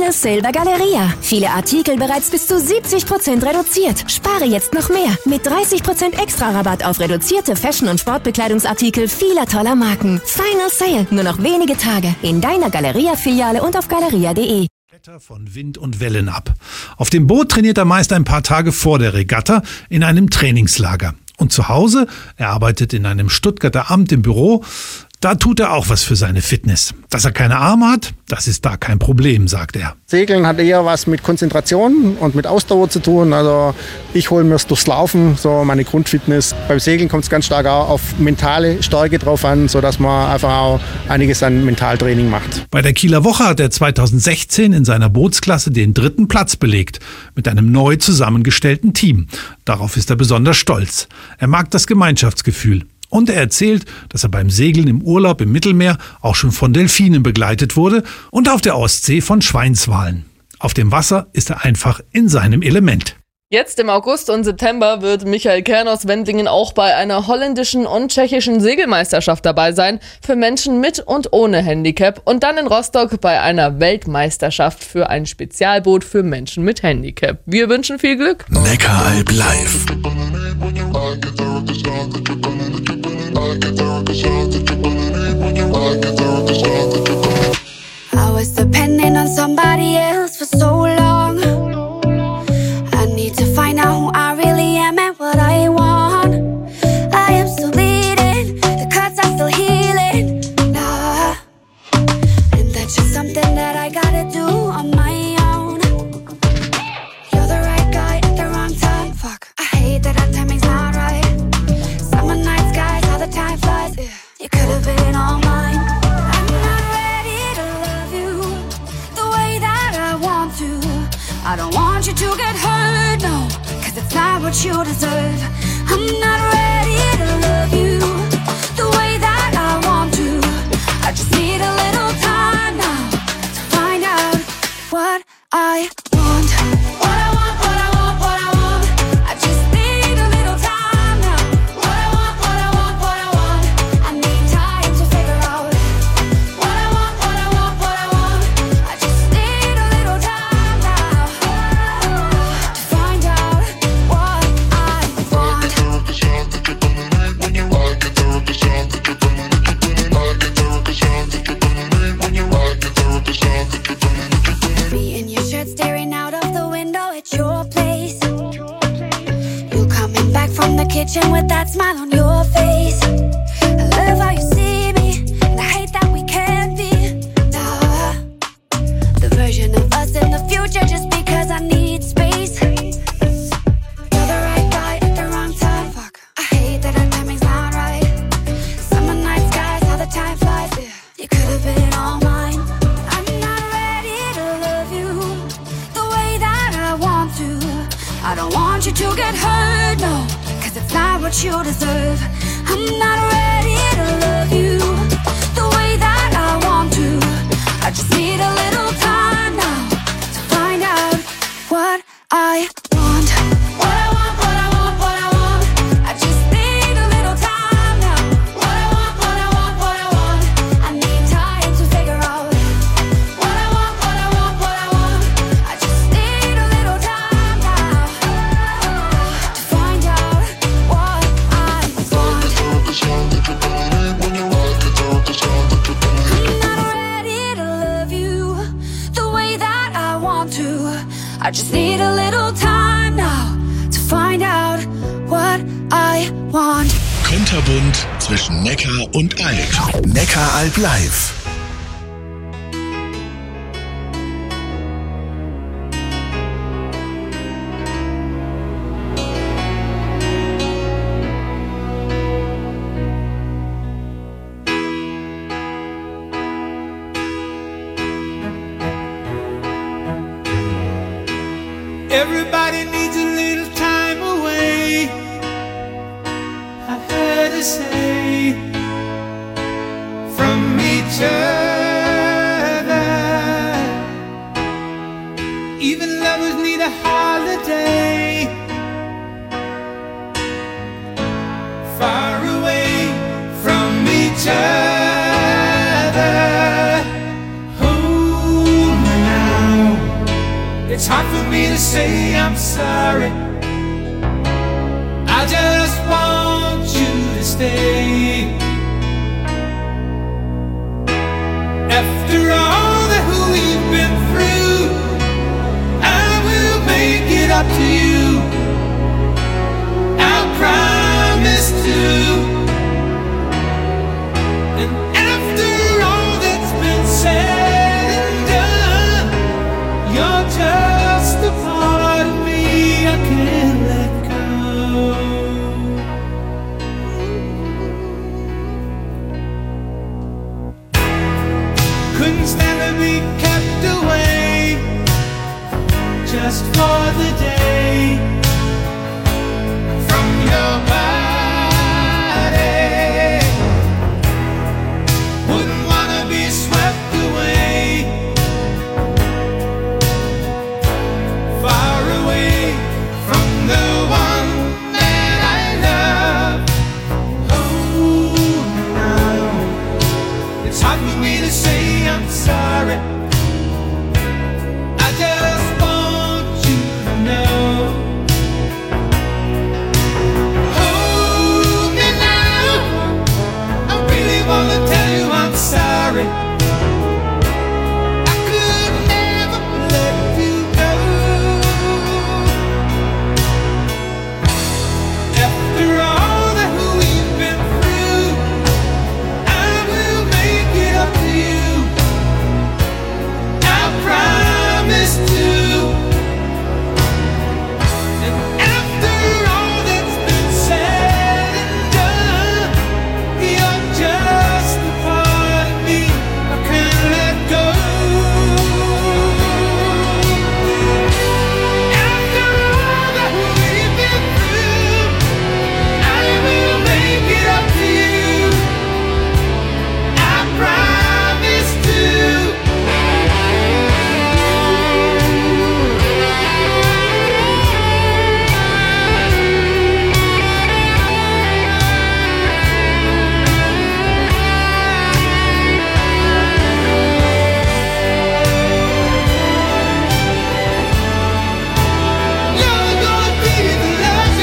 Final Sale bei Galeria. Viele Artikel bereits bis zu 70% reduziert. Spare jetzt noch mehr. Mit 30% extra Rabatt auf reduzierte Fashion- und Sportbekleidungsartikel vieler toller Marken. Final Sale. Nur noch wenige Tage. In deiner Galeria-Filiale und auf galeria.de. Von Wind und Wellen ab. Auf dem Boot trainiert er meist ein paar Tage vor der Regatta in einem Trainingslager. Und zu Hause, er arbeitet in einem Stuttgarter Amt im Büro, da tut er auch was für seine Fitness. Dass er keine Arme hat, das ist da kein Problem, sagt er. Segeln hat eher was mit Konzentration und mit Ausdauer zu tun. Also ich hole mir es durchs Laufen, so meine Grundfitness. Beim Segeln kommt es ganz stark auch auf mentale Stärke drauf an, sodass man einfach auch einiges an Mentaltraining macht. Bei der Kieler Woche hat er 2016 in seiner Bootsklasse den 3. Platz belegt, mit einem neu zusammengestellten Team. Darauf ist er besonders stolz. Er mag das Gemeinschaftsgefühl. Und er erzählt, dass er beim Segeln im Urlaub im Mittelmeer auch schon von Delfinen begleitet wurde und auf der Ostsee von Schweinswalen. Auf dem Wasser ist er einfach in seinem Element. Jetzt im August und September wird Michael Kern aus Wendlingen auch bei einer holländischen und tschechischen Segelmeisterschaft dabei sein für Menschen mit und ohne Handicap und dann in Rostock bei einer Weltmeisterschaft für ein Spezialboot für Menschen mit Handicap. Wir wünschen viel Glück. Neckaralb live. I was depending on somebody else for so long. I need to find out who I really am and what I want. I am still bleeding, the cuts are still healing. Nah, and that's just something that I gotta do on my own. You're the right guy at the wrong time. Fuck, I hate that our timing's not right. Summer nights, guys, how the time flies. You could have been all mine. I'm not ready to love you the way that I want to. I don't want you to get hurt, no, cause it's not what you deserve. I'm not ready to love you the way that I want to. I just need a little time now to find out what I want. What I want, what I want, what I want. I just need a little time now. What I want, what I want, what I want. I need time to figure out what I want, what I want, what I want. I just need a little time now to find out what I want. Me in your shirt staring out of the window at your place. You coming back from the kitchen with that smile on your face. I love how you see me, and I hate that we can't be nah, the version of us in the future just because I need space. You're the right guy at the wrong time. Fuck, I hate that our timing's not right. Summer nights, guys, how the time flies. You could have been all mine. I'm not ready to love you the way that I want to. I don't want you to get hurt, no, cause it's not what you deserve. I'm not ready to love you the way that I want to. I just need a little time now to find out what I want. What I want, what I want, what I want. I just need a little time now. What I want, what I want, what I want. I need time to figure out what I want, what I want, what I want. I just need a little time now to find out what I want. I'm not ready to love you the way that I want to. I just need a little time now to find out what I want. Kunterbunt zwischen Neckar und Alb. Neckaralb live. Everybody needs a little time away, I've heard her say, from each other. Even lovers need a holiday, far away from each other. Hold me now, It's hard for me to say I'm sorry. I just want you to stay. After all that we've been through, I will make it up to you. I promise to. And after all that's been said and done, you're just a part of me I can't let go. Couldn't stand to be kept away just for the day from your body. Wouldn't wanna be swept away, far away from the one that I love. Oh, now it's hard for me to say I'm sorry. I just want you to know. Hold me now, I really wanna tell you I'm sorry. I could never let you go. After all that we've been through, I will make it up to you. I promise to. And after all that's been said and done, you're just a part of me I can't let go. After all that we've been through, I will make it up to you. I promise to. You're gonna be the last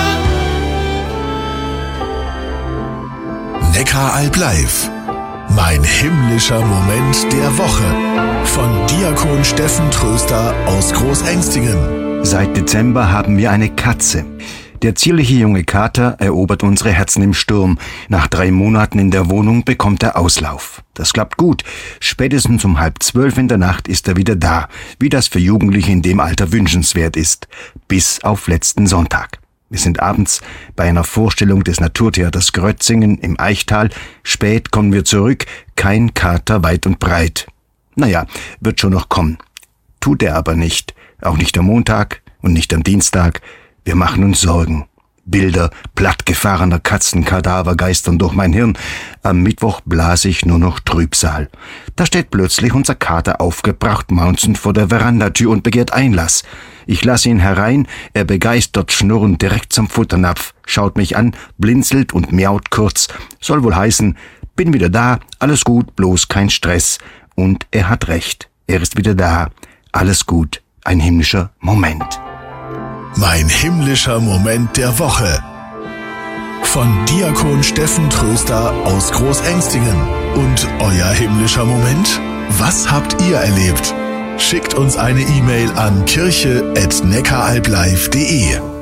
one. Neckaralb live. Mein himmlischer Moment der Woche. Von Diakon Steffen Tröster aus Großengstingen. Seit Dezember haben wir eine Katze. Der zierliche junge Kater erobert unsere Herzen im Sturm. Nach 3 Monaten in der Wohnung bekommt er Auslauf. Das klappt gut. Spätestens um 11:30 in der Nacht ist er wieder da, wie das für Jugendliche in dem Alter wünschenswert ist. Bis auf letzten Sonntag. Wir sind abends bei einer Vorstellung des Naturtheaters Grötzingen im Eichtal. Spät kommen wir zurück. Kein Kater weit und breit. Naja, wird schon noch kommen. Tut er aber nicht. Auch nicht am Montag und nicht am Dienstag. Wir machen uns Sorgen. Bilder plattgefahrener Katzenkadaver geistern durch mein Hirn. Am Mittwoch blase ich nur noch Trübsal. Da steht plötzlich unser Kater aufgebracht maunzend vor der Verandatür und begehrt Einlass. Ich lasse ihn herein, er begeistert schnurrend direkt zum Futternapf, schaut mich an, blinzelt und miaut kurz. Soll wohl heißen, bin wieder da, alles gut, bloß kein Stress. Und er hat recht, er ist wieder da, alles gut, ein himmlischer Moment. Mein himmlischer Moment der Woche. Von Diakon Steffen Tröster aus Großengstingen. Und euer himmlischer Moment? Was habt ihr erlebt? Schickt uns eine E-Mail an kirche@neckaralblive.de.